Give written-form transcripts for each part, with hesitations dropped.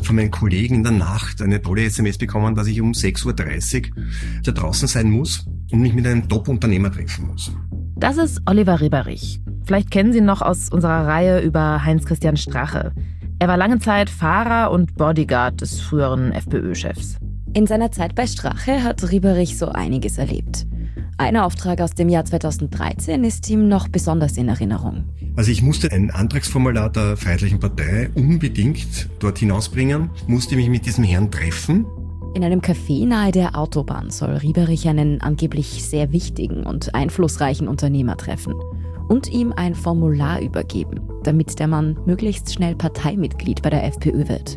habe von meinen Kollegen in der Nacht eine tolle SMS bekommen, dass ich um 6.30 Uhr da draußen sein muss und mich mit einem Top-Unternehmer treffen muss. Das ist Oliver Rieberich. Vielleicht kennen Sie ihn noch aus unserer Reihe über Heinz-Christian Strache. Er war lange Zeit Fahrer und Bodyguard des früheren FPÖ-Chefs. In seiner Zeit bei Strache hat Rieberich so einiges erlebt. Ein Auftrag aus dem Jahr 2013 ist ihm noch besonders in Erinnerung. Also ich musste ein Antragsformular der Freiheitlichen Partei unbedingt dort hinausbringen, musste mich mit diesem Herrn treffen. In einem Café nahe der Autobahn soll Rieberich einen angeblich sehr wichtigen und einflussreichen Unternehmer treffen und ihm ein Formular übergeben, damit der Mann möglichst schnell Parteimitglied bei der FPÖ wird.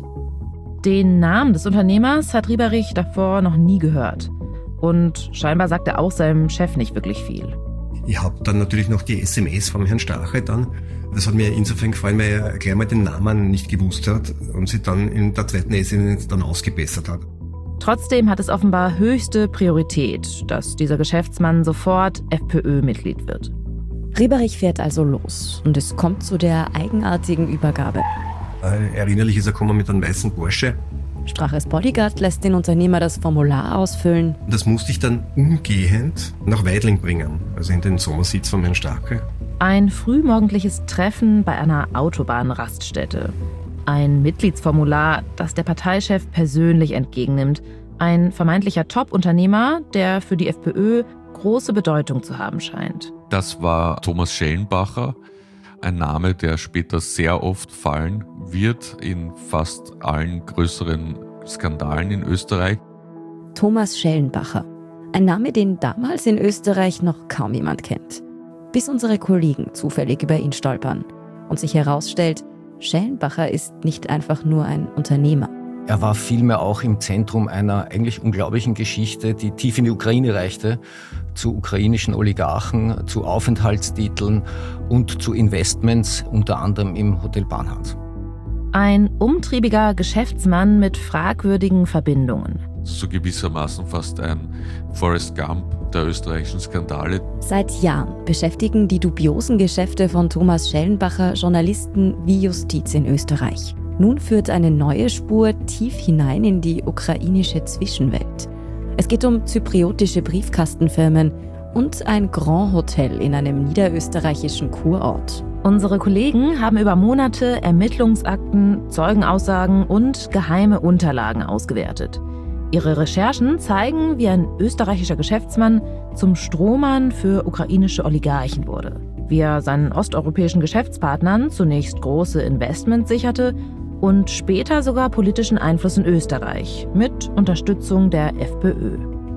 Den Namen des Unternehmers hat Rieberich davor noch nie gehört. Und scheinbar sagt er auch seinem Chef nicht wirklich viel. Ich habe dann natürlich noch die SMS vom Herrn Strache dann. Das hat mir insofern gefallen, weil er gleich mal den Namen nicht gewusst hat und sich dann in der zweiten SMS dann ausgebessert hat. Trotzdem hat es offenbar höchste Priorität, dass dieser Geschäftsmann sofort FPÖ-Mitglied wird. Rieberich fährt also los und es kommt zu der eigenartigen Übergabe. Erinnerlich ist er gekommen mit einem weißen Porsche. Straches Bodyguard lässt den Unternehmer das Formular ausfüllen. Das musste ich dann umgehend nach Weidling bringen, also in den Sommersitz von Herrn Strache. Ein frühmorgendliches Treffen bei einer Autobahnraststätte. Ein Mitgliedsformular, das der Parteichef persönlich entgegennimmt. Ein vermeintlicher Top-Unternehmer, der für die FPÖ große Bedeutung zu haben scheint. Das war Thomas Schellenbacher, ein Name, der später sehr oft fallen wird in fast allen größeren Skandalen in Österreich. Thomas Schellenbacher. Ein Name, den damals in Österreich noch kaum jemand kennt. Bis unsere Kollegen zufällig über ihn stolpern und sich herausstellt, Schellenbacher ist nicht einfach nur ein Unternehmer. Er war vielmehr auch im Zentrum einer eigentlich unglaublichen Geschichte, die tief in die Ukraine reichte, zu ukrainischen Oligarchen, zu Aufenthaltstiteln und zu Investments, unter anderem im Hotel Bahnhardt. Ein umtriebiger Geschäftsmann mit fragwürdigen Verbindungen. So gewissermaßen fast ein Forrest Gump der österreichischen Skandale. Seit Jahren beschäftigen die dubiosen Geschäfte von Thomas Schellenbacher Journalisten wie Justiz in Österreich. Nun führt eine neue Spur tief hinein in die ukrainische Zwischenwelt. Es geht um zypriotische Briefkastenfirmen und ein Grand Hotel in einem niederösterreichischen Kurort. Unsere Kollegen haben über Monate Ermittlungsakten, Zeugenaussagen und geheime Unterlagen ausgewertet. Ihre Recherchen zeigen, wie ein österreichischer Geschäftsmann zum Strohmann für ukrainische Oligarchen wurde. Wie er seinen osteuropäischen Geschäftspartnern zunächst große Investments sicherte und später sogar politischen Einfluss in Österreich mit Unterstützung der FPÖ.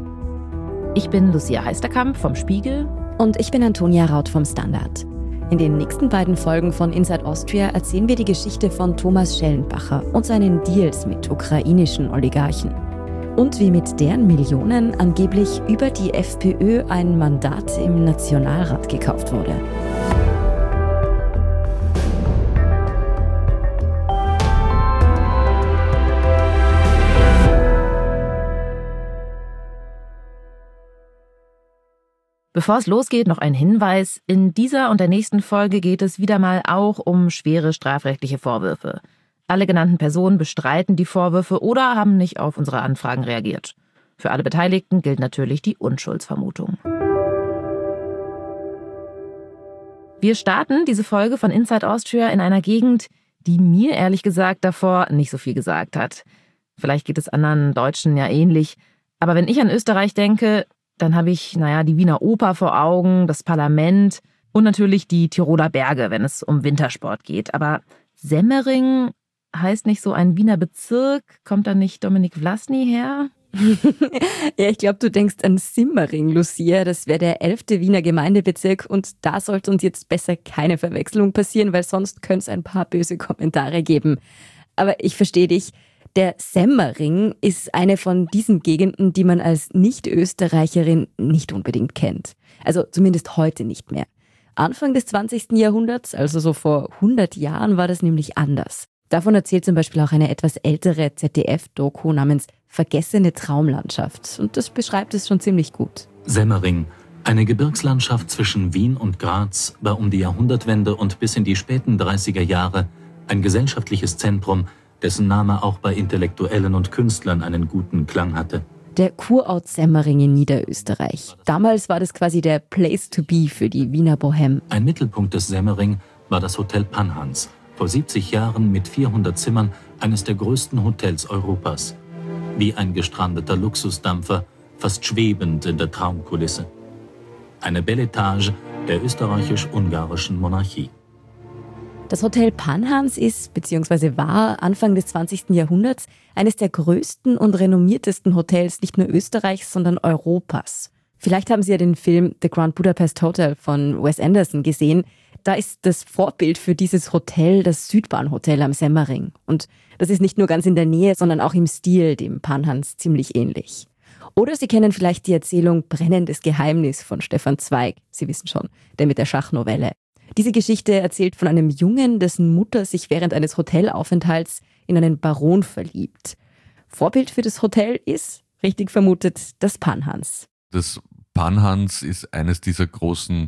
Ich bin Lucia Heisterkamp vom Spiegel. Und ich bin Antonia Raut vom Standard. In den nächsten beiden Folgen von Inside Austria erzählen wir die Geschichte von Thomas Schellenbacher und seinen Deals mit ukrainischen Oligarchen. Und wie mit deren Millionen angeblich über die FPÖ ein Mandat im Nationalrat gekauft wurde. Bevor es losgeht, noch ein Hinweis. In dieser und der nächsten Folge geht es wieder mal auch um schwere strafrechtliche Vorwürfe. Alle genannten Personen bestreiten die Vorwürfe oder haben nicht auf unsere Anfragen reagiert. Für alle Beteiligten gilt natürlich die Unschuldsvermutung. Wir starten diese Folge von Inside Austria in einer Gegend, die mir ehrlich gesagt davor nicht so viel gesagt hat. Vielleicht geht es anderen Deutschen ja ähnlich. Aber wenn ich an Österreich denke, dann habe ich, die Wiener Oper vor Augen, das Parlament und natürlich die Tiroler Berge, wenn es um Wintersport geht. Aber Semmering heißt nicht so ein Wiener Bezirk? Kommt da nicht Dominik Vlasny her? Ja, ich glaube, du denkst an Simmering, Lucia. Das wäre der 11. Wiener Gemeindebezirk und da sollte uns jetzt besser keine Verwechslung passieren, weil sonst könnte es ein paar böse Kommentare geben. Aber ich verstehe dich. Der Semmering ist eine von diesen Gegenden, die man als Nicht-Österreicherin nicht unbedingt kennt. Also zumindest heute nicht mehr. Anfang des 20. Jahrhunderts, also so vor 100 Jahren, war das nämlich anders. Davon erzählt zum Beispiel auch eine etwas ältere ZDF-Doku namens Vergessene Traumlandschaft. Und das beschreibt es schon ziemlich gut. Semmering, eine Gebirgslandschaft zwischen Wien und Graz, war um die Jahrhundertwende und bis in die späten 30er Jahre ein gesellschaftliches Zentrum dessen Name auch bei Intellektuellen und Künstlern einen guten Klang hatte. Der Kurort Semmering in Niederösterreich. Damals war das quasi der Place to be für die Wiener Bohème. Ein Mittelpunkt des Semmering war das Hotel Panhans, vor 70 Jahren mit 400 Zimmern eines der größten Hotels Europas. Wie ein gestrandeter Luxusdampfer, fast schwebend in der Traumkulisse. Eine Belle Etage der österreichisch-ungarischen Monarchie. Das Hotel Panhans ist bzw. war Anfang des 20. Jahrhunderts eines der größten und renommiertesten Hotels nicht nur Österreichs, sondern Europas. Vielleicht haben Sie ja den Film The Grand Budapest Hotel von Wes Anderson gesehen. Da ist das Vorbild für dieses Hotel das Südbahnhotel am Semmering. Und das ist nicht nur ganz in der Nähe, sondern auch im Stil dem Panhans ziemlich ähnlich. Oder Sie kennen vielleicht die Erzählung Brennendes Geheimnis von Stefan Zweig. Sie wissen schon, der mit der Schachnovelle. Diese Geschichte erzählt von einem Jungen, dessen Mutter sich während eines Hotelaufenthalts in einen Baron verliebt. Vorbild für das Hotel ist, richtig vermutet, das Panhans. Das Panhans ist eines dieser großen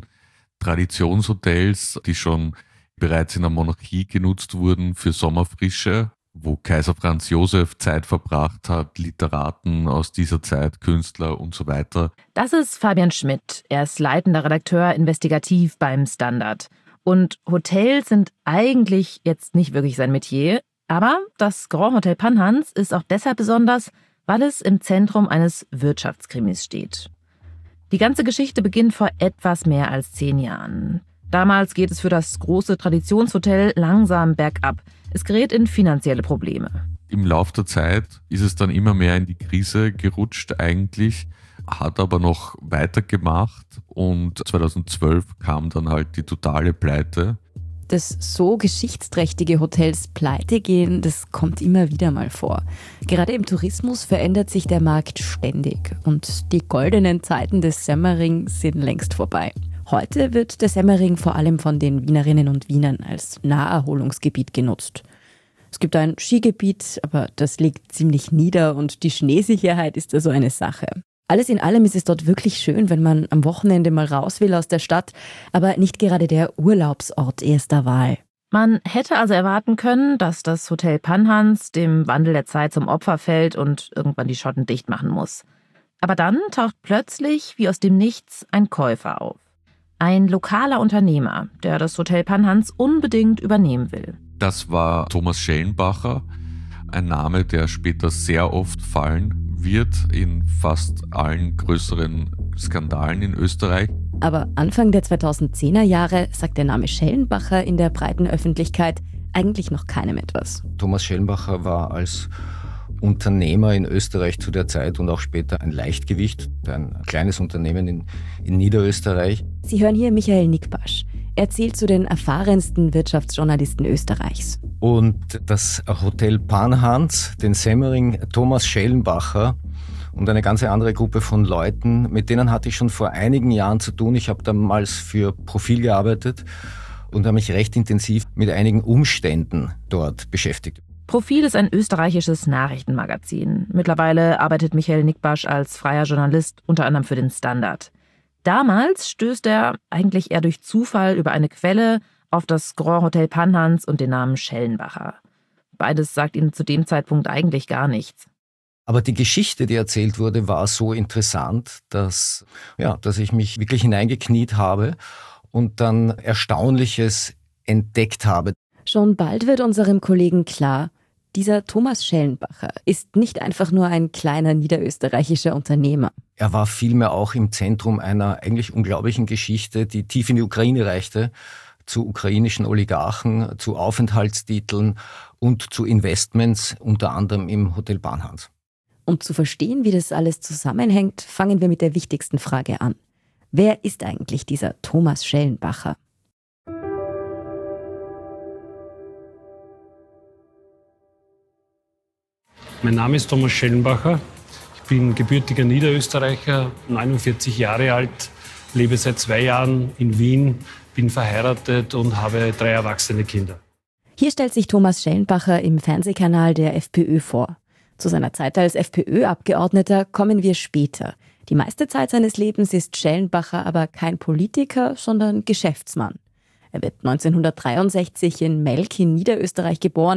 Traditionshotels, die schon bereits in der Monarchie genutzt wurden für Sommerfrische, wo Kaiser Franz Josef Zeit verbracht hat, Literaten aus dieser Zeit, Künstler und so weiter. Das ist Fabian Schmidt. Er ist leitender Redakteur investigativ beim Standard. Und Hotels sind eigentlich jetzt nicht wirklich sein Metier. Aber das Grand Hotel Panhans ist auch deshalb besonders, weil es im Zentrum eines Wirtschaftskrimis steht. Die ganze Geschichte beginnt vor etwas mehr als 10 Jahren. Damals geht es für das große Traditionshotel langsam bergab. Es gerät in finanzielle Probleme. Im Lauf der Zeit ist es dann immer mehr in die Krise gerutscht eigentlich, hat aber noch weitergemacht und 2012 kam dann halt die totale Pleite. Dass so geschichtsträchtige Hotels pleite gehen, das kommt immer wieder mal vor. Gerade im Tourismus verändert sich der Markt ständig und die goldenen Zeiten des Semmering sind längst vorbei. Heute wird der Semmering vor allem von den Wienerinnen und Wienern als Naherholungsgebiet genutzt. Es gibt ein Skigebiet, aber das liegt ziemlich nieder und die Schneesicherheit ist also eine Sache. Alles in allem ist es dort wirklich schön, wenn man am Wochenende mal raus will aus der Stadt, aber nicht gerade der Urlaubsort erster Wahl. Man hätte also erwarten können, dass das Hotel Panhans dem Wandel der Zeit zum Opfer fällt und irgendwann die Schotten dicht machen muss. Aber dann taucht plötzlich wie aus dem Nichts ein Käufer auf. Ein lokaler Unternehmer, der das Hotel Panhans unbedingt übernehmen will. Das war Thomas Schellenbacher, ein Name, der später sehr oft fallen wird in fast allen größeren Skandalen in Österreich. Aber Anfang der 2010er Jahre sagt der Name Schellenbacher in der breiten Öffentlichkeit eigentlich noch keinem etwas. Thomas Schellenbacher war als Unternehmer in Österreich zu der Zeit und auch später ein Leichtgewicht, ein kleines Unternehmen in Niederösterreich. Sie hören hier Michael Nickbasch. Er zählt zu den erfahrensten Wirtschaftsjournalisten Österreichs. Und das Hotel Panhans, den Semmering, Thomas Schellenbacher und eine ganz andere Gruppe von Leuten, mit denen hatte ich schon vor einigen Jahren zu tun. Ich habe damals für Profil gearbeitet und habe mich recht intensiv mit einigen Umständen dort beschäftigt. Profil ist ein österreichisches Nachrichtenmagazin. Mittlerweile arbeitet Michael Nickbasch als freier Journalist, unter anderem für den Standard. Damals stößt er eigentlich eher durch Zufall über eine Quelle auf das Grand Hotel Panhans und den Namen Schellenbacher. Beides sagt ihm zu dem Zeitpunkt eigentlich gar nichts. Aber die Geschichte, die erzählt wurde, war so interessant, dass ich mich wirklich hineingekniet habe und dann Erstaunliches entdeckt habe. Schon bald wird unserem Kollegen klar, dieser Thomas Schellenbacher ist nicht einfach nur ein kleiner niederösterreichischer Unternehmer. Er war vielmehr auch im Zentrum einer eigentlich unglaublichen Geschichte, die tief in die Ukraine reichte, zu ukrainischen Oligarchen, zu Aufenthaltstiteln und zu Investments, unter anderem im Hotel Panhans. Um zu verstehen, wie das alles zusammenhängt, fangen wir mit der wichtigsten Frage an. Wer ist eigentlich dieser Thomas Schellenbacher? Mein Name ist Thomas Schellenbacher. Ich bin gebürtiger Niederösterreicher, 49 Jahre alt, lebe seit 2 Jahren in Wien, bin verheiratet und habe 3 erwachsene Kinder. Hier stellt sich Thomas Schellenbacher im Fernsehkanal der FPÖ vor. Zu seiner Zeit als FPÖ-Abgeordneter kommen wir später. Die meiste Zeit seines Lebens ist Schellenbacher aber kein Politiker, sondern Geschäftsmann. Er wird 1963 in Melk in Niederösterreich geboren.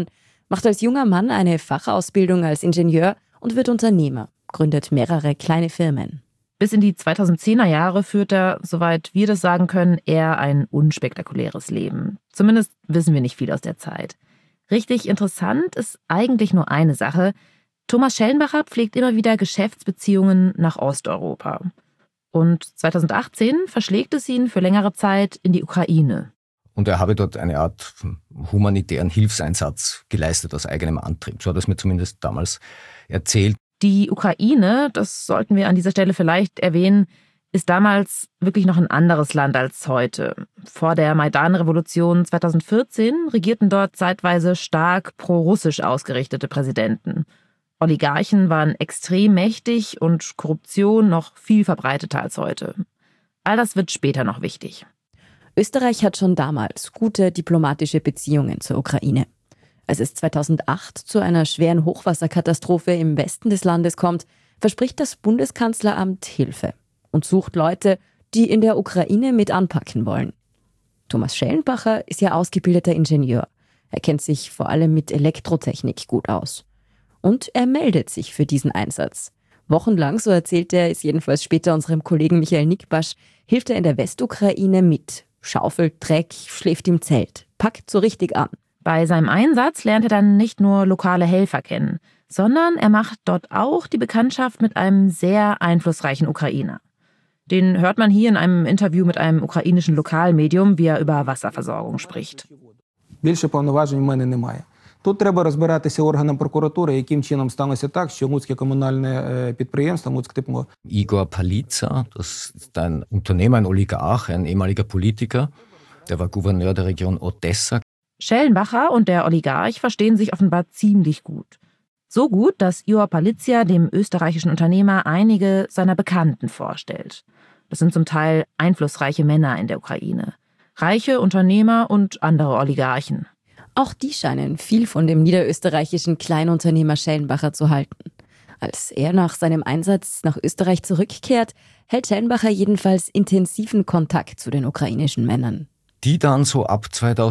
macht als junger Mann eine Fachausbildung als Ingenieur und wird Unternehmer, gründet mehrere kleine Firmen. Bis in die 2010er Jahre führt er, soweit wir das sagen können, eher ein unspektakuläres Leben. Zumindest wissen wir nicht viel aus der Zeit. Richtig interessant ist eigentlich nur eine Sache. Thomas Schellenbacher pflegt immer wieder Geschäftsbeziehungen nach Osteuropa. Und 2018 verschlägt es ihn für längere Zeit in die Ukraine. Und er habe dort eine Art humanitären Hilfseinsatz geleistet aus eigenem Antrieb. So hat er es mir zumindest damals erzählt. Die Ukraine, das sollten wir an dieser Stelle vielleicht erwähnen, ist damals wirklich noch ein anderes Land als heute. Vor der Maidan-Revolution 2014 regierten dort zeitweise stark pro-russisch ausgerichtete Präsidenten. Oligarchen waren extrem mächtig und Korruption noch viel verbreiteter als heute. All das wird später noch wichtig. Österreich hat schon damals gute diplomatische Beziehungen zur Ukraine. Als es 2008 zu einer schweren Hochwasserkatastrophe im Westen des Landes kommt, verspricht das Bundeskanzleramt Hilfe und sucht Leute, die in der Ukraine mit anpacken wollen. Thomas Schellenbacher ist ja ausgebildeter Ingenieur. Er kennt sich vor allem mit Elektrotechnik gut aus. Und er meldet sich für diesen Einsatz. Wochenlang, so erzählt er, ist jedenfalls später unserem Kollegen Michael Nickbasch, hilft er in der Westukraine mit. Schaufelt Dreck, schläft im Zelt, packt so richtig an. Bei seinem Einsatz lernt er dann nicht nur lokale Helfer kennen, sondern er macht dort auch die Bekanntschaft mit einem sehr einflussreichen Ukrainer. Den hört man hier in einem Interview mit einem ukrainischen Lokalmedium, wie er über Wasserversorgung spricht. Більше повноважень в мене немає. Тут треба розбиратися органам прокуратури, яким чином сталося так, що Луцьке комунальне підприємство, Луцьктепло. Igor Palica, das ist ein Unternehmer, ein Oligarch, ein ehemaliger Politiker, der war Gouverneur der Region Odessa. Schellenbacher und der Oligarch verstehen sich offenbar ziemlich gut. So gut, dass Igor Palica dem österreichischen Unternehmer einige seiner Bekannten vorstellt. Das sind zum Teil einflussreiche Männer in der Ukraine. Reiche Unternehmer und andere Oligarchen. Auch die scheinen viel von dem niederösterreichischen Kleinunternehmer Schellenbacher zu halten. Als er nach seinem Einsatz nach Österreich zurückkehrt, hält Schellenbacher jedenfalls intensiven Kontakt zu den ukrainischen Männern. Die dann so ab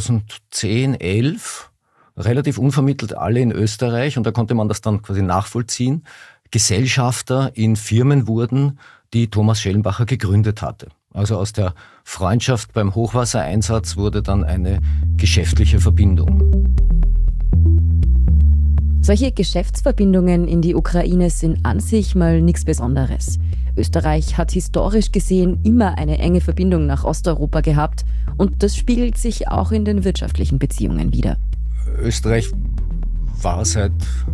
2010, 11 relativ unvermittelt alle in Österreich, und da konnte man das dann quasi nachvollziehen, Gesellschafter in Firmen wurden, die Thomas Schellenbacher gegründet hatte. Also aus der Freundschaft beim Hochwassereinsatz wurde dann eine geschäftliche Verbindung. Solche Geschäftsverbindungen in die Ukraine sind an sich mal nichts Besonderes. Österreich hat historisch gesehen immer eine enge Verbindung nach Osteuropa gehabt und das spiegelt sich auch in den wirtschaftlichen Beziehungen wider. Österreich war seit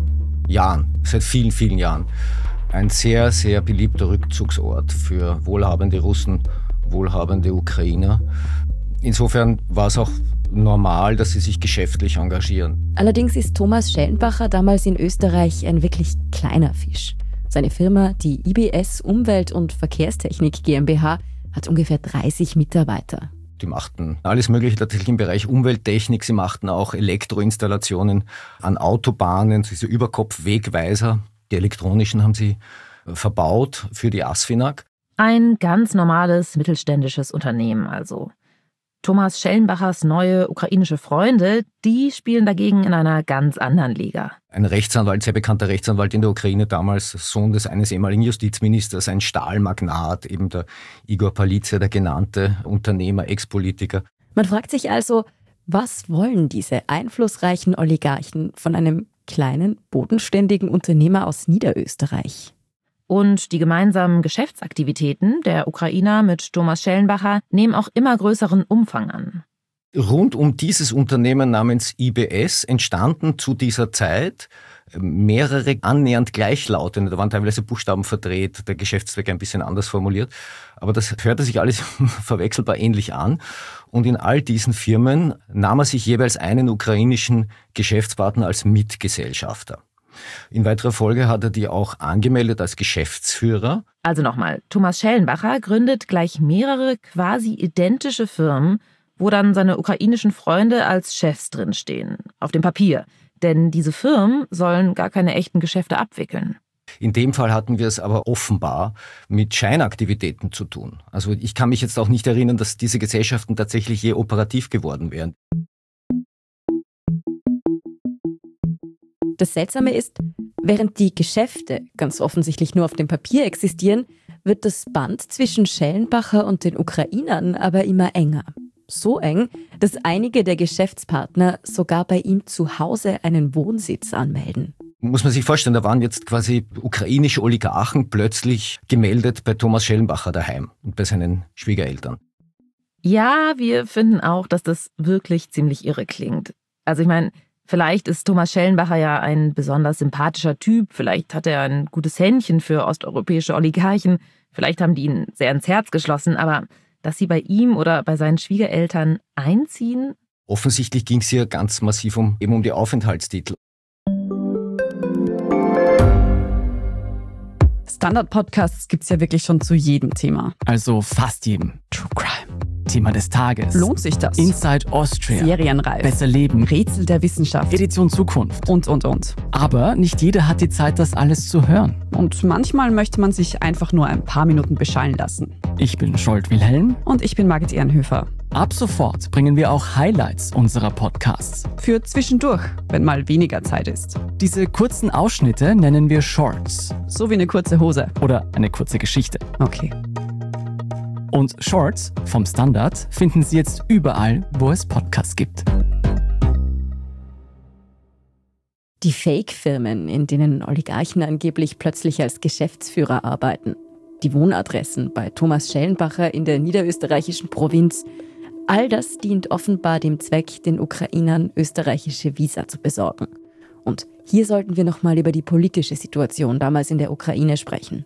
vielen, vielen Jahren ein sehr, sehr beliebter Rückzugsort für wohlhabende Russen, wohlhabende Ukrainer. Insofern war es auch normal, dass sie sich geschäftlich engagieren. Allerdings ist Thomas Schellenbacher damals in Österreich ein wirklich kleiner Fisch. Seine Firma, die IBS Umwelt- und Verkehrstechnik GmbH, hat ungefähr 30 Mitarbeiter. Die machten alles Mögliche tatsächlich im Bereich Umwelttechnik. Sie machten auch Elektroinstallationen an Autobahnen, diese Überkopfwegweiser. Die elektronischen haben sie verbaut für die ASFINAG. Ein ganz normales mittelständisches Unternehmen also. Thomas Schellenbachers neue ukrainische Freunde, die spielen dagegen in einer ganz anderen Liga. Ein Rechtsanwalt, sehr bekannter Rechtsanwalt in der Ukraine, damals Sohn eines ehemaligen Justizministers, ein Stahlmagnat, eben der Igor Palica, der genannte Unternehmer, Ex-Politiker. Man fragt sich also, was wollen diese einflussreichen Oligarchen von einem kleinen, bodenständigen Unternehmer aus Niederösterreich? Und die gemeinsamen Geschäftsaktivitäten der Ukrainer mit Thomas Schellenbacher nehmen auch immer größeren Umfang an. Rund um dieses Unternehmen namens IBS entstanden zu dieser Zeit mehrere annähernd gleichlautende, da waren teilweise Buchstaben verdreht, der Geschäftszweck ein bisschen anders formuliert, aber das hörte sich alles verwechselbar ähnlich an. Und in all diesen Firmen nahm er sich jeweils einen ukrainischen Geschäftspartner als Mitgesellschafter. In weiterer Folge hat er die auch angemeldet als Geschäftsführer. Also nochmal, Thomas Schellenbacher gründet gleich mehrere quasi identische Firmen, wo dann seine ukrainischen Freunde als Chefs drinstehen, auf dem Papier. Denn diese Firmen sollen gar keine echten Geschäfte abwickeln. In dem Fall hatten wir es aber offenbar mit Scheinaktivitäten zu tun. Also ich kann mich jetzt auch nicht erinnern, dass diese Gesellschaften tatsächlich je operativ geworden wären. Das Seltsame ist, während die Geschäfte ganz offensichtlich nur auf dem Papier existieren, wird das Band zwischen Schellenbacher und den Ukrainern aber immer enger. So eng, dass einige der Geschäftspartner sogar bei ihm zu Hause einen Wohnsitz anmelden. Muss man sich vorstellen, da waren jetzt quasi ukrainische Oligarchen plötzlich gemeldet bei Thomas Schellenbacher daheim und bei seinen Schwiegereltern. Ja, wir finden auch, dass das wirklich ziemlich irre klingt. Also ich meine, vielleicht ist Thomas Schellenbacher ja ein besonders sympathischer Typ, vielleicht hat er ein gutes Händchen für osteuropäische Oligarchen, vielleicht haben die ihn sehr ins Herz geschlossen, aber dass sie bei ihm oder bei seinen Schwiegereltern einziehen? Offensichtlich ging es hier ganz massiv um die Aufenthaltstitel. Standard-Podcasts gibt's ja wirklich schon zu jedem Thema. Also fast jedem. True Crime. Thema des Tages. Lohnt sich das? Inside Austria. Serienreif. Besser leben. Rätsel der Wissenschaft. Edition Zukunft. Und. Aber nicht jeder hat die Zeit, das alles zu hören. Und manchmal möchte man sich einfach nur ein paar Minuten beschallen lassen. Ich bin Scholt Wilhelm. Und ich bin Margit Ehrenhöfer. Ab sofort bringen wir auch Highlights unserer Podcasts. Für zwischendurch, wenn mal weniger Zeit ist. Diese kurzen Ausschnitte nennen wir Shorts. So wie eine kurze Hose. Oder eine kurze Geschichte. Okay. Und Shorts vom Standard finden Sie jetzt überall, wo es Podcasts gibt. Die Fake-Firmen, in denen Oligarchen angeblich plötzlich als Geschäftsführer arbeiten. Die Wohnadressen bei Thomas Schellenbacher in der niederösterreichischen Provinz. All das dient offenbar dem Zweck, den Ukrainern österreichische Visa zu besorgen. Und hier sollten wir nochmal über die politische Situation damals in der Ukraine sprechen.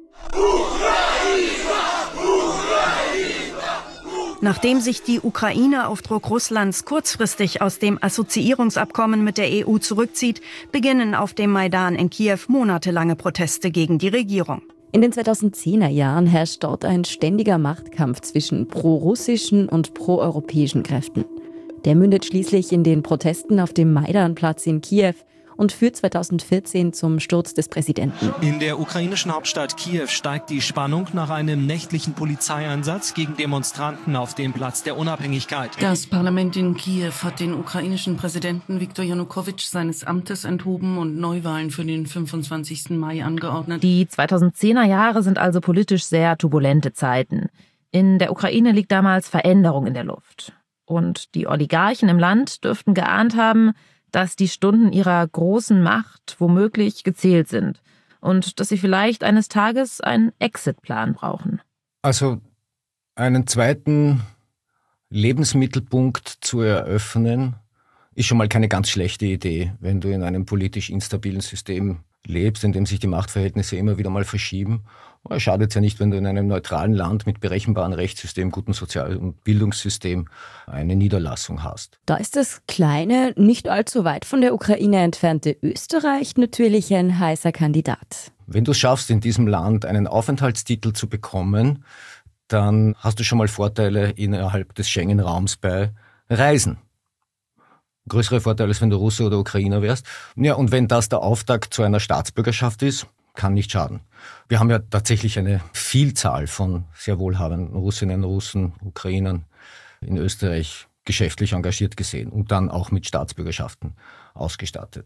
Nachdem sich die Ukraine auf Druck Russlands kurzfristig aus dem Assoziierungsabkommen mit der EU zurückzieht, beginnen auf dem Maidan in Kiew monatelange Proteste gegen die Regierung. In den 2010er Jahren herrscht dort ein ständiger Machtkampf zwischen pro-russischen und pro-europäischen Kräften. Der mündet schließlich in den Protesten auf dem Maidanplatz in Kiew und führt 2014 zum Sturz des Präsidenten. In der ukrainischen Hauptstadt Kiew steigt die Spannung nach einem nächtlichen Polizeieinsatz gegen Demonstranten auf dem Platz der Unabhängigkeit. Das Parlament in Kiew hat den ukrainischen Präsidenten Viktor Janukowitsch seines Amtes enthoben und Neuwahlen für den 25. Mai angeordnet. Die 2010er Jahre sind also politisch sehr turbulente Zeiten. In der Ukraine liegt damals Veränderung in der Luft. Und die Oligarchen im Land dürften geahnt haben, dass die Stunden ihrer großen Macht womöglich gezählt sind und dass sie vielleicht eines Tages einen Exit-Plan brauchen. Also einen zweiten Lebensmittelpunkt zu eröffnen, ist schon mal keine ganz schlechte Idee, wenn du in einem politisch instabilen System lebst, in dem sich die Machtverhältnisse immer wieder mal verschieben. Es schadet ja nicht, wenn du in einem neutralen Land mit berechenbarem Rechtssystem, gutem Sozial- und Bildungssystem eine Niederlassung hast. Da ist das kleine, nicht allzu weit von der Ukraine entfernte Österreich natürlich ein heißer Kandidat. Wenn du es schaffst, in diesem Land einen Aufenthaltstitel zu bekommen, dann hast du schon mal Vorteile innerhalb des Schengen-Raums bei Reisen. Größere Vorteile, als wenn du Russe oder Ukrainer wärst. Ja, und wenn das der Auftakt zu einer Staatsbürgerschaft ist, kann nicht schaden. Wir haben ja tatsächlich eine Vielzahl von sehr wohlhabenden Russinnen, Russen, Ukrainern in Österreich geschäftlich engagiert gesehen und dann auch mit Staatsbürgerschaften ausgestattet.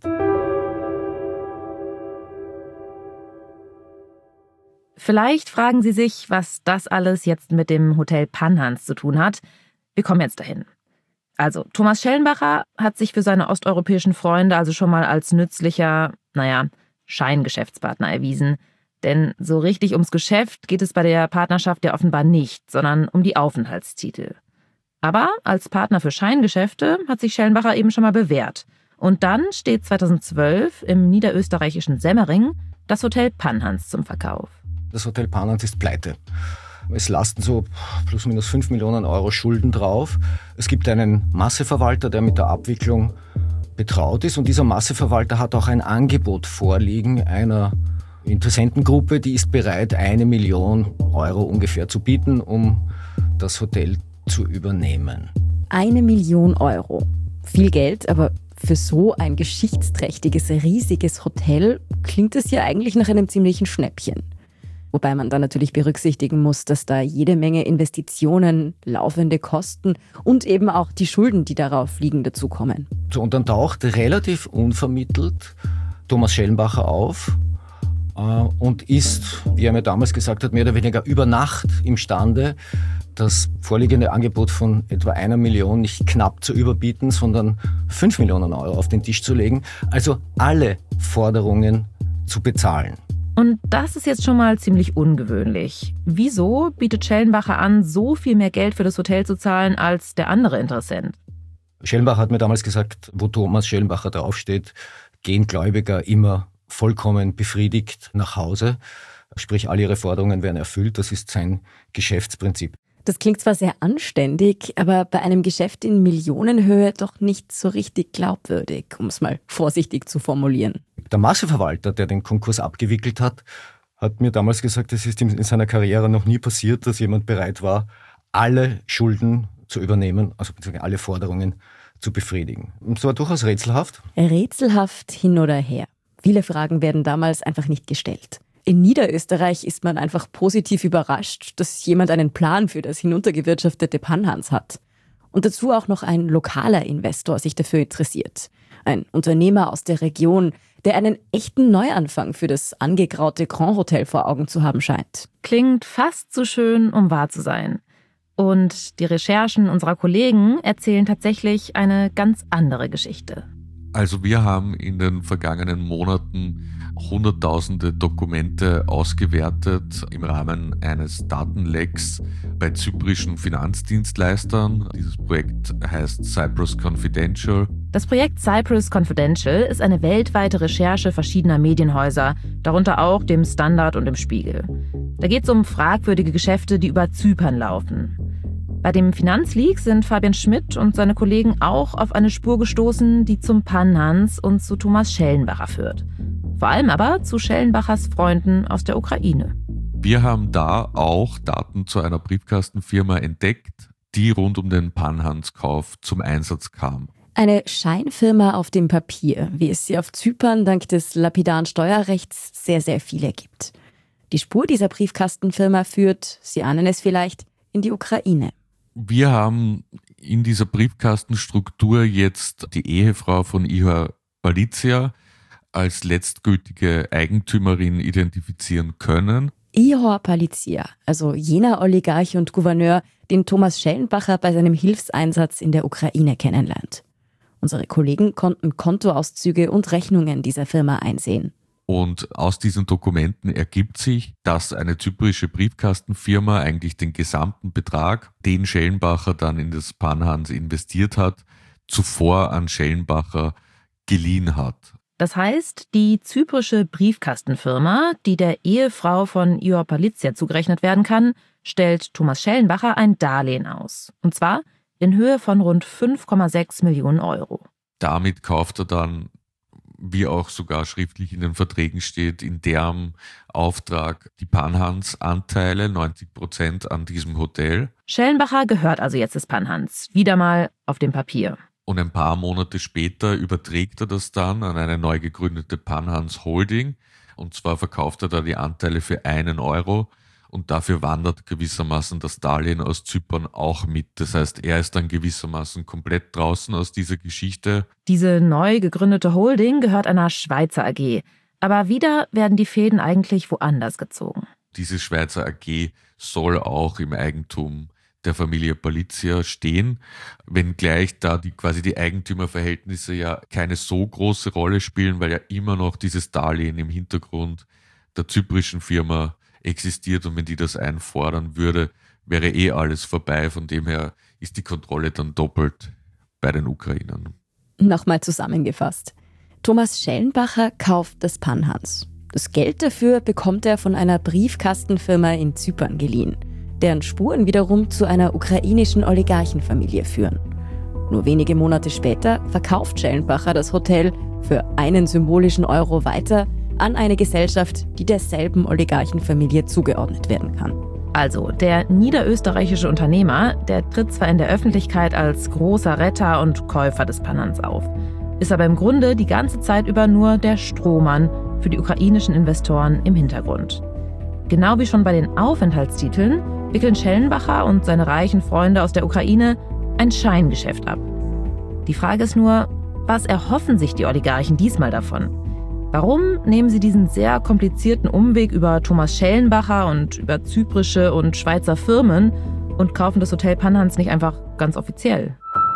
Vielleicht fragen Sie sich, was das alles jetzt mit dem Hotel Panhans zu tun hat. Wir kommen jetzt dahin. Also, Thomas Schellenbacher hat sich für seine osteuropäischen Freunde also schon mal als nützlicher, Scheingeschäftspartner erwiesen. Denn so richtig ums Geschäft geht es bei der Partnerschaft ja offenbar nicht, sondern um die Aufenthaltstitel. Aber als Partner für Scheingeschäfte hat sich Schellenbacher eben schon mal bewährt. Und dann steht 2012 im niederösterreichischen Semmering das Hotel Panhans zum Verkauf. Das Hotel Panhans ist pleite. Es lasten so plus minus 5 Millionen Euro Schulden drauf. Es gibt einen Masseverwalter, der mit der Abwicklung betraut ist. Und dieser Masseverwalter hat auch ein Angebot vorliegen einer Interessentengruppe, die ist bereit, 1 Million Euro ungefähr zu bieten, um das Hotel zu übernehmen. 1 Million Euro. Viel Geld, aber für so ein geschichtsträchtiges, riesiges Hotel klingt es ja eigentlich nach einem ziemlichen Schnäppchen. Wobei man dann natürlich berücksichtigen muss, dass da jede Menge Investitionen, laufende Kosten und eben auch die Schulden, die darauf liegen, dazukommen. So, und dann taucht relativ unvermittelt Thomas Schellenbacher auf und ist, wie er mir damals gesagt hat, mehr oder weniger über Nacht imstande, das vorliegende Angebot von etwa 1 Million nicht knapp zu überbieten, sondern 5 Millionen Euro auf den Tisch zu legen. Also alle Forderungen zu bezahlen. Und das ist jetzt schon mal ziemlich ungewöhnlich. Wieso bietet Schellenbacher an, so viel mehr Geld für das Hotel zu zahlen als der andere Interessent? Schellenbacher hat mir damals gesagt, wo Thomas Schellenbacher draufsteht, gehen Gläubiger immer vollkommen befriedigt nach Hause. Sprich, alle ihre Forderungen werden erfüllt. Das ist sein Geschäftsprinzip. Das klingt zwar sehr anständig, aber bei einem Geschäft in Millionenhöhe doch nicht so richtig glaubwürdig, um es mal vorsichtig zu formulieren. Der Masseverwalter, der den Konkurs abgewickelt hat mir damals gesagt, es ist ihm in seiner Karriere noch nie passiert, dass jemand bereit war, alle Schulden zu übernehmen, also alle Forderungen zu befriedigen. Und es war durchaus rätselhaft. Rätselhaft hin oder her. Viele Fragen werden damals einfach nicht gestellt. In Niederösterreich ist man einfach positiv überrascht, dass jemand einen Plan für das hinuntergewirtschaftete Panhans hat. Und dazu auch noch ein lokaler Investor sich dafür interessiert. Ein Unternehmer aus der Region, der einen echten Neuanfang für das angegraute Grand Hotel vor Augen zu haben scheint. Klingt fast zu schön, um wahr zu sein. Und die Recherchen unserer Kollegen erzählen tatsächlich eine ganz andere Geschichte. Also wir haben in den vergangenen Monaten hunderttausende Dokumente ausgewertet im Rahmen eines Datenlecks bei zyprischen Finanzdienstleistern. Dieses Projekt heißt Cyprus Confidential. Das Projekt Cyprus Confidential ist eine weltweite Recherche verschiedener Medienhäuser, darunter auch dem Standard und dem Spiegel. Da geht es um fragwürdige Geschäfte, die über Zypern laufen. Bei dem Finanzleak sind Fabian Schmidt und seine Kollegen auch auf eine Spur gestoßen, die zum Panhans und zu Thomas Schellenbacher führt. Vor allem aber zu Schellenbachers Freunden aus der Ukraine. Wir haben da auch Daten zu einer Briefkastenfirma entdeckt, die rund um den Panhans-Kauf zum Einsatz kam. Eine Scheinfirma auf dem Papier, wie es sie auf Zypern dank des lapidaren Steuerrechts sehr, sehr viele gibt. Die Spur dieser Briefkastenfirma führt, Sie ahnen es vielleicht, in die Ukraine. Wir haben in dieser Briefkastenstruktur jetzt die Ehefrau von Ihor Palizia als letztgültige Eigentümerin identifizieren können. Ihor Palizia, also jener Oligarch und Gouverneur, den Thomas Schellenbacher bei seinem Hilfseinsatz in der Ukraine kennenlernt. Unsere Kollegen konnten Kontoauszüge und Rechnungen dieser Firma einsehen. Und aus diesen Dokumenten ergibt sich, dass eine zyprische Briefkastenfirma eigentlich den gesamten Betrag, den Schellenbacher dann in das Panhans investiert hat, zuvor an Schellenbacher geliehen hat. Das heißt, die zyprische Briefkastenfirma, die der Ehefrau von Ihor Palizia zugerechnet werden kann, stellt Thomas Schellenbacher ein Darlehen aus. Und zwar in Höhe von rund 5,6 Millionen Euro. Damit kauft er dann, wie auch sogar schriftlich in den Verträgen steht, in deren Auftrag die Panhans-Anteile, 90% an diesem Hotel. Schellenbacher gehört also jetzt des Panhans, wieder mal auf dem Papier. Und ein paar Monate später überträgt er das dann an eine neu gegründete Panhans Holding. Und zwar verkauft er da die Anteile für 1 Euro. Und dafür wandert gewissermaßen das Darlehen aus Zypern auch mit. Das heißt, er ist dann gewissermaßen komplett draußen aus dieser Geschichte. Diese neu gegründete Holding gehört einer Schweizer AG. Aber wieder werden die Fäden eigentlich woanders gezogen. Diese Schweizer AG soll auch im Eigentum der Familie Palizia stehen, wenngleich da die Eigentümerverhältnisse ja keine so große Rolle spielen, weil ja immer noch dieses Darlehen im Hintergrund der zyprischen Firma existiert, und wenn die das einfordern würde, wäre alles vorbei. Von dem her ist die Kontrolle dann doppelt bei den Ukrainern. Nochmal zusammengefasst. Thomas Schellenbacher kauft das Panhans. Das Geld dafür bekommt er von einer Briefkastenfirma in Zypern geliehen, deren Spuren wiederum zu einer ukrainischen Oligarchenfamilie führen. Nur wenige Monate später verkauft Schellenbacher das Hotel für einen symbolischen Euro weiter an eine Gesellschaft, die derselben Oligarchenfamilie zugeordnet werden kann. Also, der niederösterreichische Unternehmer, der tritt zwar in der Öffentlichkeit als großer Retter und Käufer des Panhans auf, ist aber im Grunde die ganze Zeit über nur der Strohmann für die ukrainischen Investoren im Hintergrund. Genau wie schon bei den Aufenthaltstiteln wickeln Schellenbacher und seine reichen Freunde aus der Ukraine ein Scheingeschäft ab. Die Frage ist nur, was erhoffen sich die Oligarchen diesmal davon? Warum nehmen sie diesen sehr komplizierten Umweg über Thomas Schellenbacher und über zyprische und Schweizer Firmen und kaufen das Hotel Panhans nicht einfach ganz offiziell?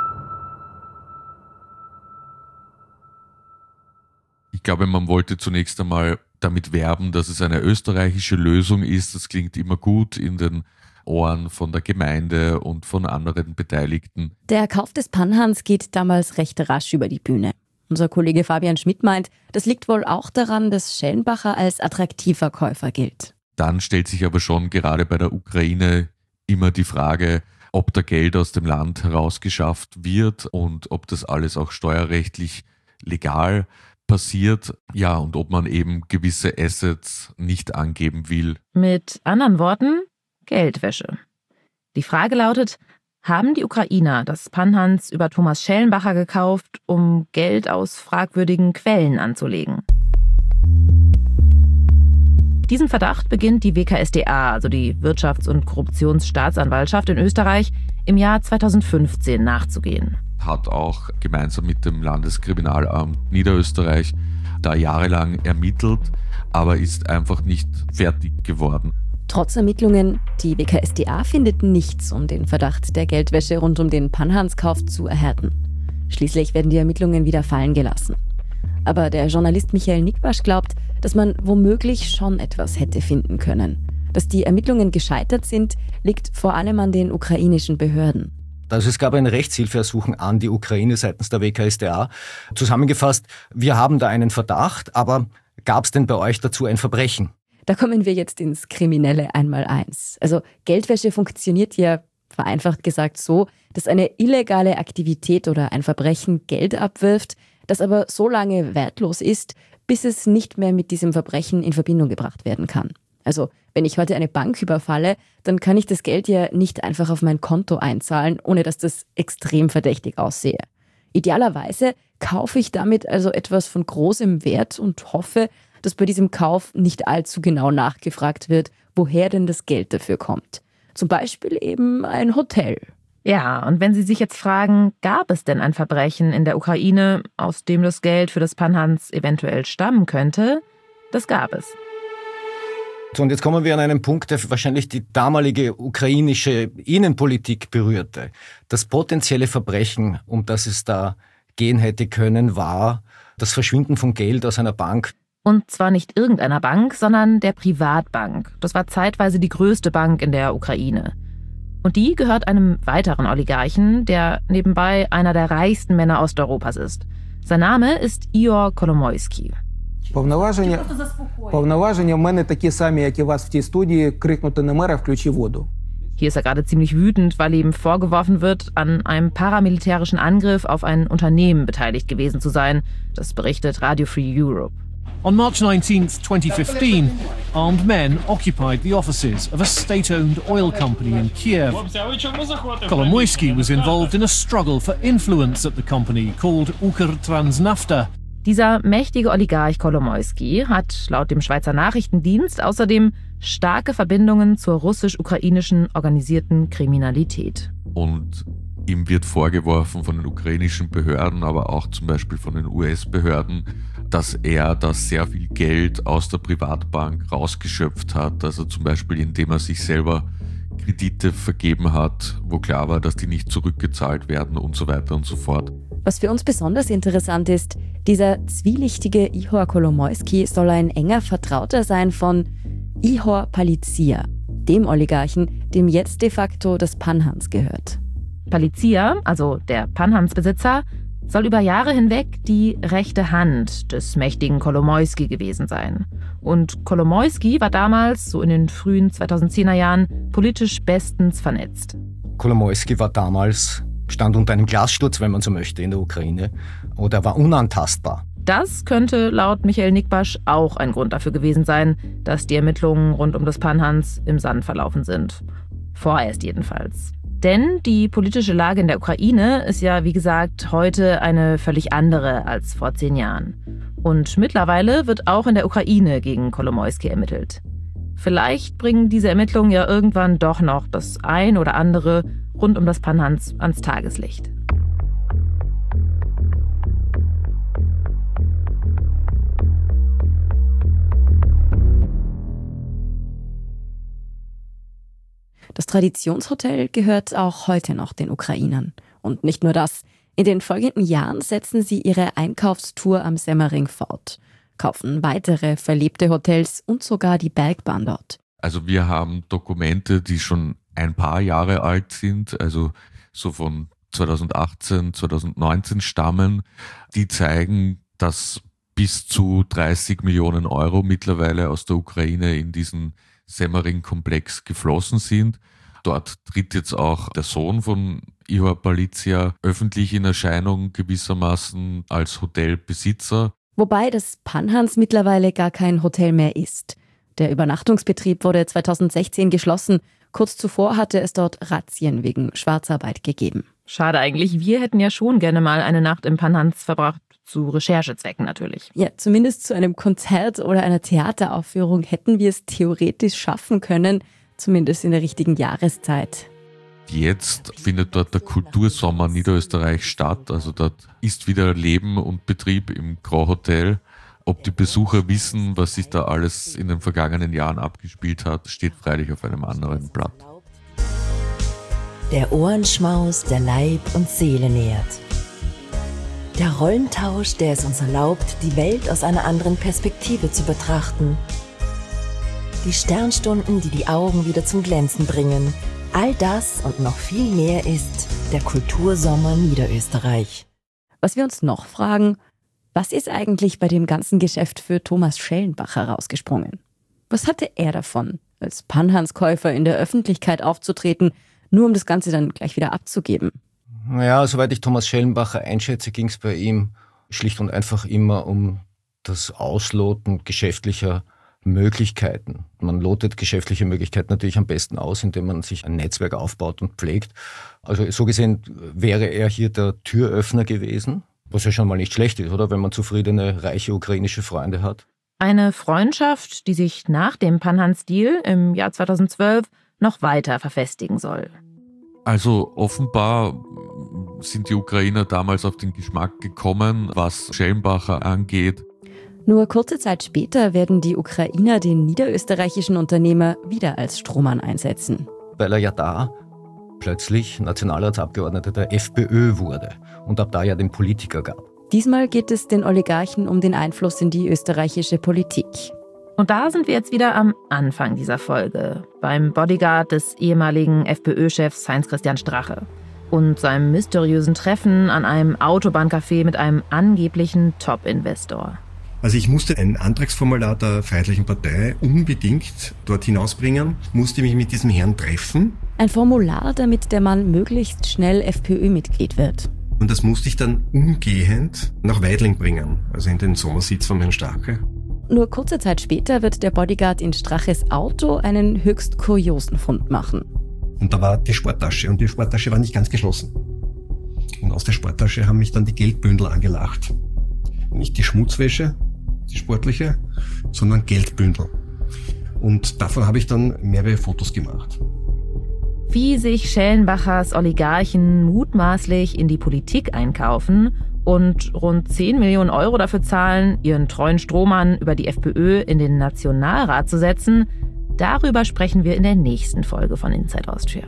Ich glaube, man wollte zunächst einmal damit werben, dass es eine österreichische Lösung ist. Das klingt immer gut in den Ohren von der Gemeinde und von anderen Beteiligten. Der Kauf des Panhans geht damals recht rasch über die Bühne. Unser Kollege Fabian Schmidt meint, das liegt wohl auch daran, dass Schellenbacher als attraktiver Käufer gilt. Dann stellt sich aber schon gerade bei der Ukraine immer die Frage, ob da Geld aus dem Land herausgeschafft wird und ob das alles auch steuerrechtlich legal passiert, ja, und ob man eben gewisse Assets nicht angeben will. Mit anderen Worten, Geldwäsche. Die Frage lautet, haben die Ukrainer das Panhans über Thomas Schellenbacher gekauft, um Geld aus fragwürdigen Quellen anzulegen? Diesem Verdacht beginnt die WKSDA, also die Wirtschafts- und Korruptionsstaatsanwaltschaft in Österreich, im Jahr 2015 nachzugehen. Hat auch gemeinsam mit dem Landeskriminalamt Niederösterreich da jahrelang ermittelt, aber ist einfach nicht fertig geworden. Trotz Ermittlungen, die WKSDA findet nichts, um den Verdacht der Geldwäsche rund um den Panhans-Kauf zu erhärten. Schließlich werden die Ermittlungen wieder fallen gelassen. Aber der Journalist Michael Nickbasch glaubt, dass man womöglich schon etwas hätte finden können. Dass die Ermittlungen gescheitert sind, liegt vor allem an den ukrainischen Behörden. Also es gab ein Rechtshilfeersuchen an die Ukraine seitens der WKSDA. Zusammengefasst, wir haben da einen Verdacht, aber gab es denn bei euch dazu ein Verbrechen? Da kommen wir jetzt ins kriminelle Einmaleins. Also Geldwäsche funktioniert ja, vereinfacht gesagt, so, dass eine illegale Aktivität oder ein Verbrechen Geld abwirft, das aber so lange wertlos ist, bis es nicht mehr mit diesem Verbrechen in Verbindung gebracht werden kann. Also wenn ich heute eine Bank überfalle, dann kann ich das Geld ja nicht einfach auf mein Konto einzahlen, ohne dass das extrem verdächtig aussehe. Idealerweise kaufe ich damit also etwas von großem Wert und hoffe, dass bei diesem Kauf nicht allzu genau nachgefragt wird, woher denn das Geld dafür kommt. Zum Beispiel eben ein Hotel. Ja, und wenn Sie sich jetzt fragen, gab es denn ein Verbrechen in der Ukraine, aus dem das Geld für das Panhans eventuell stammen könnte? Das gab es. So, und jetzt kommen wir an einen Punkt, der wahrscheinlich die damalige ukrainische Innenpolitik berührte. Das potenzielle Verbrechen, um das es da gehen hätte können, war das Verschwinden von Geld aus einer Bank. Und zwar nicht irgendeiner Bank, sondern der Privatbank. Das war zeitweise die größte Bank in der Ukraine. Und die gehört einem weiteren Oligarchen, der nebenbei einer der reichsten Männer Osteuropas ist. Sein Name ist Ihor Kolomoisky. Повноваження в мене такі самі, як і вас в тій студії, крикнути на мера, включи воду. Hier ist er gerade ziemlich wütend, weil ihm vorgeworfen wird, an einem paramilitärischen Angriff auf ein Unternehmen beteiligt gewesen zu sein. Das berichtet Radio Free Europe. On March 19th, 2015, armed men occupied the offices of a state-owned oil company in Kiev. Kolomoisky was involved in a struggle for influence at the company called Ukrtransnafta. Dieser mächtige Oligarch Kolomoisky hat laut dem Schweizer Nachrichtendienst außerdem starke Verbindungen zur russisch-ukrainischen organisierten Kriminalität. Und ihm wird vorgeworfen von den ukrainischen Behörden, aber auch zum Beispiel von den US-Behörden, dass er da sehr viel Geld aus der Privatbank rausgeschöpft hat. Also zum Beispiel, indem er sich selber Kredite vergeben hat, wo klar war, dass die nicht zurückgezahlt werden und so weiter und so fort. Was für uns besonders interessant ist, dieser zwielichtige Ihor Kolomoisky soll ein enger Vertrauter sein von Ihor Palizia, dem Oligarchen, dem jetzt de facto das Panhans gehört. Palizia, also der Panhans-Besitzer, soll über Jahre hinweg die rechte Hand des mächtigen Kolomoisky gewesen sein. Und Kolomoisky war damals, so in den frühen 2010er Jahren, politisch bestens vernetzt. Kolomoisky war damals, stand unter einem Glassturz, wenn man so möchte, in der Ukraine, oder war unantastbar. Das könnte laut Michael Nickbasch auch ein Grund dafür gewesen sein, dass die Ermittlungen rund um das Panhans im Sand verlaufen sind. Vorerst jedenfalls. Denn die politische Lage in der Ukraine ist ja, wie gesagt, heute eine völlig andere als vor 10 Jahren. Und mittlerweile wird auch in der Ukraine gegen Kolomoisky ermittelt. Vielleicht bringen diese Ermittlungen ja irgendwann doch noch das ein oder andere rund um das Panhans ans Tageslicht. Das Traditionshotel gehört auch heute noch den Ukrainern. Und nicht nur das. In den folgenden Jahren setzen sie ihre Einkaufstour am Semmering fort, kaufen weitere verlebte Hotels und sogar die Bergbahn dort. Also wir haben Dokumente, die schon ein paar Jahre alt sind, also so von 2018, 2019 stammen, die zeigen, dass bis zu 30 Millionen Euro mittlerweile aus der Ukraine in diesen Semmering-Komplex geflossen sind. Dort tritt jetzt auch der Sohn von Ihor Palizia öffentlich in Erscheinung, gewissermaßen als Hotelbesitzer. Wobei das Panhans mittlerweile gar kein Hotel mehr ist. Der Übernachtungsbetrieb wurde 2016 geschlossen. Kurz zuvor hatte es dort Razzien wegen Schwarzarbeit gegeben. Schade eigentlich, wir hätten ja schon gerne mal eine Nacht im Panhans verbracht. Zu Recherchezwecken natürlich. Ja, zumindest zu einem Konzert oder einer Theateraufführung hätten wir es theoretisch schaffen können, zumindest in der richtigen Jahreszeit. Jetzt findet dort der Kultursommer Niederösterreich statt, also dort ist wieder Leben und Betrieb im Grand Hotel. Ob die Besucher wissen, was sich da alles in den vergangenen Jahren abgespielt hat, steht freilich auf einem anderen Blatt. Der Ohrenschmaus, der Leib und Seele nährt. Der Rollentausch, der es uns erlaubt, die Welt aus einer anderen Perspektive zu betrachten. Die Sternstunden, die die Augen wieder zum Glänzen bringen. All das und noch viel mehr ist der Kultursommer Niederösterreich. Was wir uns noch fragen, was ist eigentlich bei dem ganzen Geschäft für Thomas Schellenbacher rausgesprungen? Was hatte er davon, als Panhans-Käufer in der Öffentlichkeit aufzutreten, nur um das Ganze dann gleich wieder abzugeben? Naja, soweit ich Thomas Schellenbacher einschätze, ging es bei ihm schlicht und einfach immer um das Ausloten geschäftlicher Möglichkeiten. Man lotet geschäftliche Möglichkeiten natürlich am besten aus, indem man sich ein Netzwerk aufbaut und pflegt. Also so gesehen wäre er hier der Türöffner gewesen, was ja schon mal nicht schlecht ist, oder? Wenn man zufriedene, reiche ukrainische Freunde hat. Eine Freundschaft, die sich nach dem Panhans-Deal im Jahr 2012 noch weiter verfestigen soll. Also offenbar sind die Ukrainer damals auf den Geschmack gekommen, was Schellenbacher angeht. Nur kurze Zeit später werden die Ukrainer den niederösterreichischen Unternehmer wieder als Strohmann einsetzen. Weil er ja da plötzlich Nationalratsabgeordneter der FPÖ wurde und ab da ja den Politiker gab. Diesmal geht es den Oligarchen um den Einfluss in die österreichische Politik. Und da sind wir jetzt wieder am Anfang dieser Folge, beim Bodyguard des ehemaligen FPÖ-Chefs Heinz-Christian Strache und seinem mysteriösen Treffen an einem Autobahncafé mit einem angeblichen Top-Investor. Also ich musste ein Antragsformular der Freiheitlichen Partei unbedingt dort hinausbringen, musste mich mit diesem Herrn treffen. Ein Formular, damit der Mann möglichst schnell FPÖ-Mitglied wird. Und das musste ich dann umgehend nach Weidling bringen, also in den Sommersitz von Herrn Strache. Nur kurze Zeit später wird der Bodyguard in Straches Auto einen höchst kuriosen Fund machen. Und da war die Sporttasche und die Sporttasche war nicht ganz geschlossen. Und aus der Sporttasche haben mich dann die Geldbündel angelacht. Nicht die Schmutzwäsche, die sportliche, sondern Geldbündel. Und davon habe ich dann mehrere Fotos gemacht. Wie sich Schellenbachers Oligarchen mutmaßlich in die Politik einkaufen und rund 10 Millionen Euro dafür zahlen, ihren treuen Strohmann über die FPÖ in den Nationalrat zu setzen, darüber sprechen wir in der nächsten Folge von Inside Austria.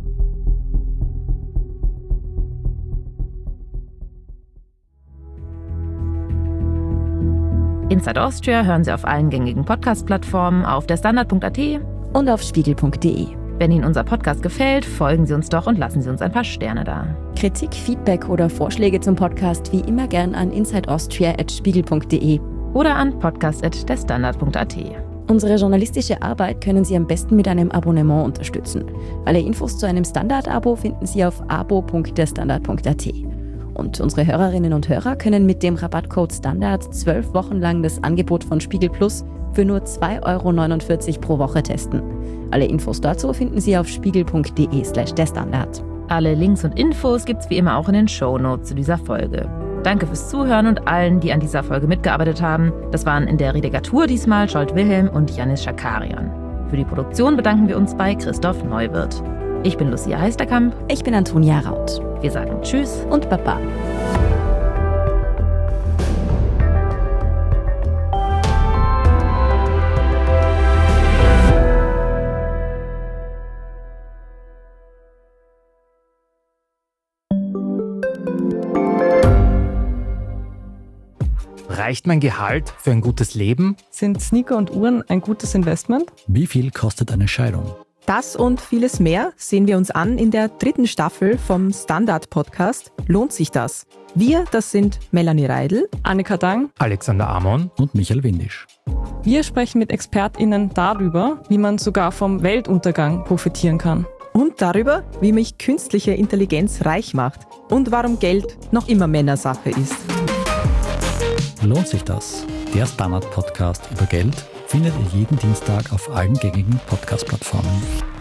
Inside Austria hören Sie auf allen gängigen Podcast-Plattformen, auf der Standard.at und auf spiegel.de. Wenn Ihnen unser Podcast gefällt, folgen Sie uns doch und lassen Sie uns ein paar Sterne da. Kritik, Feedback oder Vorschläge zum Podcast wie immer gern an insideaustria@spiegel.de oder an podcast@derstandard.at. Unsere journalistische Arbeit können Sie am besten mit einem Abonnement unterstützen. Alle Infos zu einem Standard-Abo finden Sie auf abo.derstandard.at. Und unsere Hörerinnen und Hörer können mit dem Rabattcode STANDARD 12 Wochen lang das Angebot von Spiegel Plus für nur 2,49 € pro Woche testen. Alle Infos dazu finden Sie auf spiegel.de/derstandard. Alle Links und Infos gibt's wie immer auch in den Shownotes zu dieser Folge. Danke fürs Zuhören und allen, die an dieser Folge mitgearbeitet haben. Das waren in der Redaktur diesmal Scholt Wilhelm und Janis Schakarian. Für die Produktion bedanken wir uns bei Christoph Neuwirth. Ich bin Lucia Heisterkamp. Ich bin Antonia Raut. Wir sagen Tschüss und Baba. Reicht mein Gehalt für ein gutes Leben? Sind Sneaker und Uhren ein gutes Investment? Wie viel kostet eine Scheidung? Das und vieles mehr sehen wir uns an in der 3. Staffel vom Standard-Podcast Lohnt sich das? Wir, das sind Melanie Reidl, Annika Dang, Alexander Amon und Michael Windisch. Wir sprechen mit ExpertInnen darüber, wie man sogar vom Weltuntergang profitieren kann. Und darüber, wie mich künstliche Intelligenz reich macht und warum Geld noch immer Männersache ist. Lohnt sich das? Der Standard-Podcast über Geld findet ihr jeden Dienstag auf allen gängigen Podcast-Plattformen.